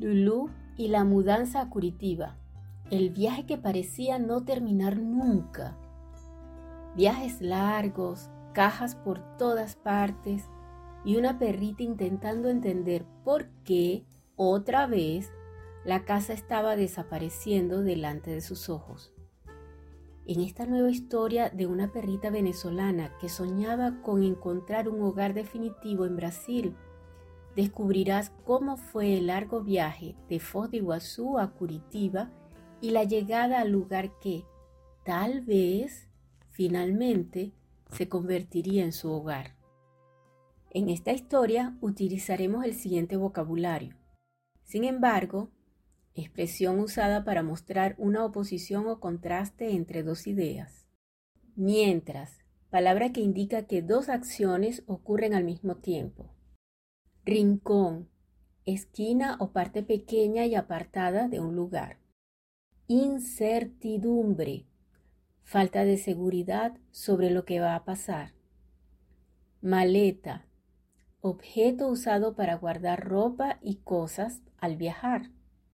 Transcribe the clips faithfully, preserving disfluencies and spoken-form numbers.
Lulú y la mudanza a Curitiba, el viaje que parecía no terminar nunca. Viajes largos, cajas por todas partes y una perrita intentando entender por qué, otra vez, la casa estaba desapareciendo delante de sus ojos. En esta nueva historia de una perrita venezolana que soñaba con encontrar un hogar definitivo en Brasil, descubrirás cómo fue el largo viaje de Foz de Iguazú a Curitiba y la llegada al lugar que, tal vez, finalmente, se convertiría en su hogar. En esta historia utilizaremos el siguiente vocabulario. Sin embargo, expresión usada para mostrar una oposición o contraste entre dos ideas. Mientras, palabra que indica que dos acciones ocurren al mismo tiempo. Rincón, esquina o parte pequeña y apartada de un lugar. Incertidumbre, falta de seguridad sobre lo que va a pasar. Maleta, objeto usado para guardar ropa y cosas al viajar.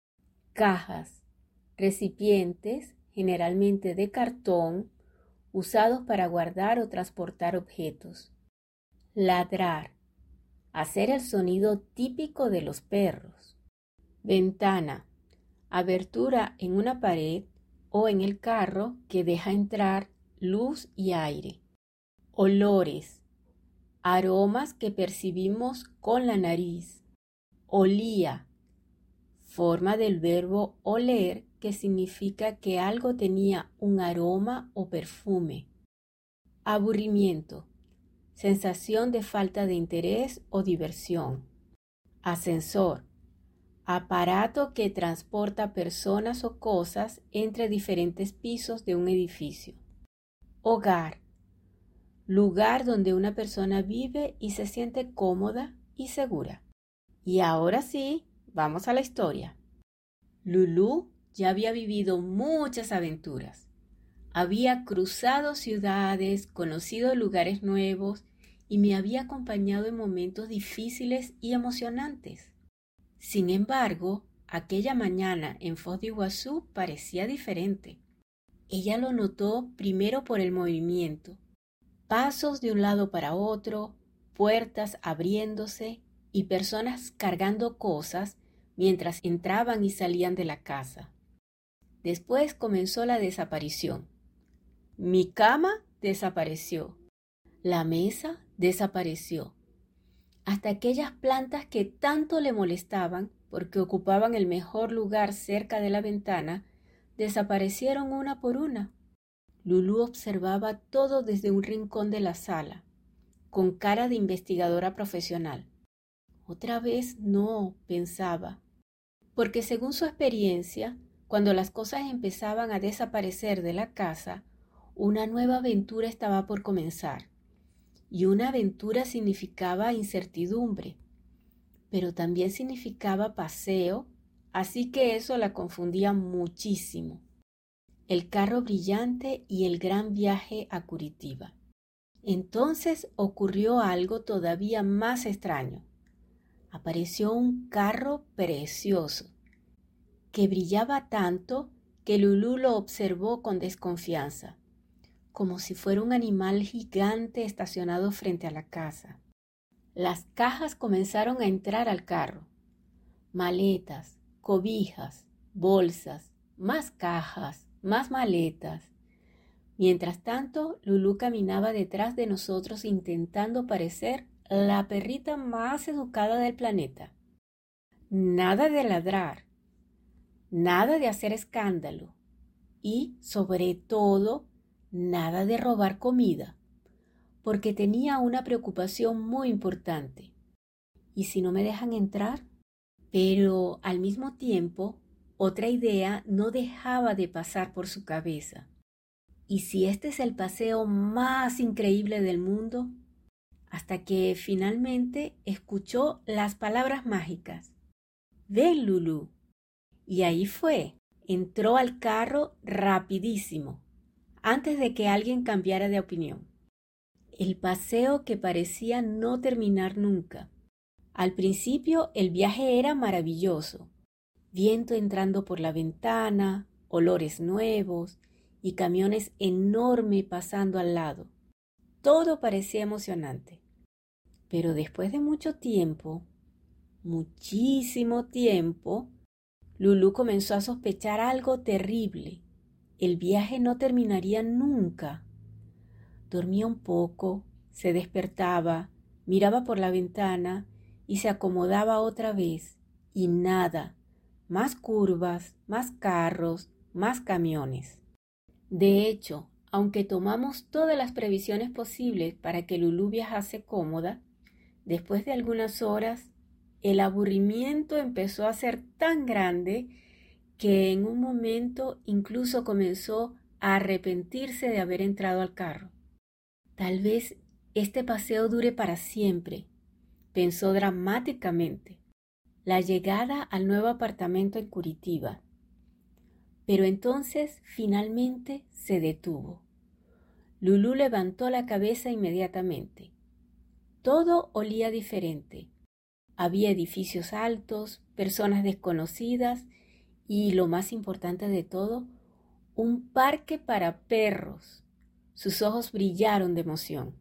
Cajas, recipientes, generalmente de cartón, usados para guardar o transportar objetos. Ladrar, hacer el sonido típico de los perros. Ventana, abertura en una pared o en el carro que deja entrar luz y aire. Olores, aromas que percibimos con la nariz. Olía, forma del verbo oler que significa que algo tenía un aroma o perfume. Aburrimiento, sensación de falta de interés o diversión. Ascensor, aparato que transporta personas o cosas entre diferentes pisos de un edificio. Hogar, lugar donde una persona vive y se siente cómoda y segura. Y ahora sí, vamos a la historia. Lulú ya había vivido muchas aventuras. Había cruzado ciudades, conocido lugares nuevos y me había acompañado en momentos difíciles y emocionantes. Sin embargo, aquella mañana en Foz de Iguazú parecía diferente. Ella lo notó primero por el movimiento. Pasos de un lado para otro, puertas abriéndose y personas cargando cosas mientras entraban y salían de la casa. Después comenzó la desaparición. Mi cama desapareció. La mesa desapareció. Hasta aquellas plantas que tanto le molestaban porque ocupaban el mejor lugar cerca de la ventana, desaparecieron una por una. Lulú observaba todo desde un rincón de la sala, con cara de investigadora profesional. Otra vez no, pensaba, porque según su experiencia, cuando las cosas empezaban a desaparecer de la casa, una nueva aventura estaba por comenzar. Y una aventura significaba incertidumbre, pero también significaba paseo, así que eso la confundía muchísimo. El carro brillante y el gran viaje a Curitiba. Entonces ocurrió algo todavía más extraño. Apareció un carro precioso, que brillaba tanto que Lulú lo observó con desconfianza, como si fuera un animal gigante estacionado frente a la casa. Las cajas comenzaron a entrar al carro. Maletas, cobijas, bolsas, más cajas, más maletas. Mientras tanto, Lulú caminaba detrás de nosotros intentando parecer la perrita más educada del planeta. Nada de ladrar, nada de hacer escándalo y, sobre todo, nada de robar comida, porque tenía una preocupación muy importante. ¿Y si no me dejan entrar? Pero al mismo tiempo, otra idea no dejaba de pasar por su cabeza. ¿Y si este es el paseo más increíble del mundo? Hasta que finalmente escuchó las palabras mágicas. «Ven, Lulú». Y ahí fue. Entró al carro rapidísimo, antes de que alguien cambiara de opinión. El paseo que parecía no terminar nunca. Al principio el viaje era maravilloso. viento entrando por la ventana, olores nuevos y camiones enormes pasando al lado. Todo parecía emocionante. Pero después de mucho tiempo, muchísimo tiempo, Lulú comenzó a sospechar algo terrible. El viaje no terminaría nunca. Dormía un poco, se despertaba, miraba por la ventana y se acomodaba otra vez. Y nada, más curvas, más carros, más camiones. De hecho, aunque tomamos todas las previsiones posibles para que Lulú viajase cómoda, después de algunas horas, el aburrimiento empezó a ser tan grande que en un momento incluso comenzó a arrepentirse de haber entrado al carro. Tal vez este paseo dure para siempre, pensó dramáticamente. La llegada al nuevo apartamento en Curitiba. Pero entonces finalmente se detuvo. Lulú levantó la cabeza inmediatamente. Todo olía diferente. Había edificios altos, personas desconocidas y, lo más importante de todo, un parque para perros. Sus ojos brillaron de emoción.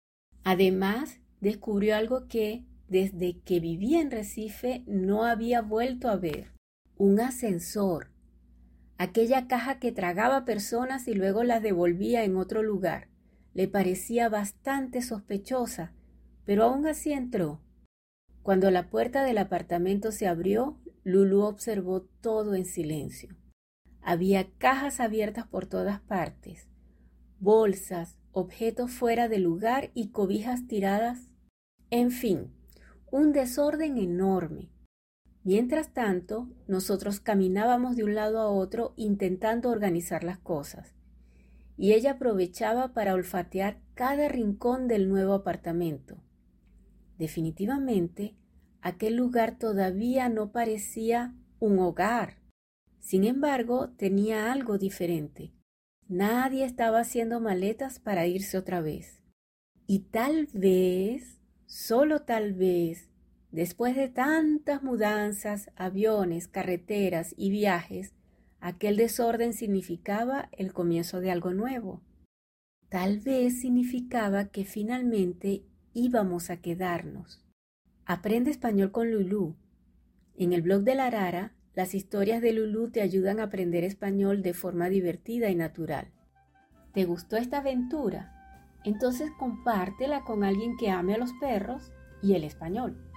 Además, descubrió algo que, desde que vivía en Recife, no había vuelto a ver. Un ascensor. Aquella caja que tragaba personas y luego las devolvía en otro lugar. Le parecía bastante sospechosa, pero aún así entró. Cuando la puerta del apartamento se abrió, Lulú observó todo en silencio. Había cajas abiertas por todas partes, bolsas, objetos fuera de lugar y cobijas tiradas. En fin, un desorden enorme. Mientras tanto, nosotros caminábamos de un lado a otro intentando organizar las cosas, y ella aprovechaba para olfatear cada rincón del nuevo apartamento. Definitivamente, aquel lugar todavía no parecía un hogar. Sin embargo, tenía algo diferente. Nadie estaba haciendo maletas para irse otra vez. Y tal vez, solo tal vez, después de tantas mudanzas, aviones, carreteras y viajes, aquel desorden significaba el comienzo de algo nuevo. Tal vez significaba que finalmente íbamos a quedarnos. Aprende español con Lulú. En el blog de la Arara, las historias de Lulú te ayudan a aprender español de forma divertida y natural. ¿Te gustó esta aventura? Entonces compártela con alguien que ame a los perros y el español.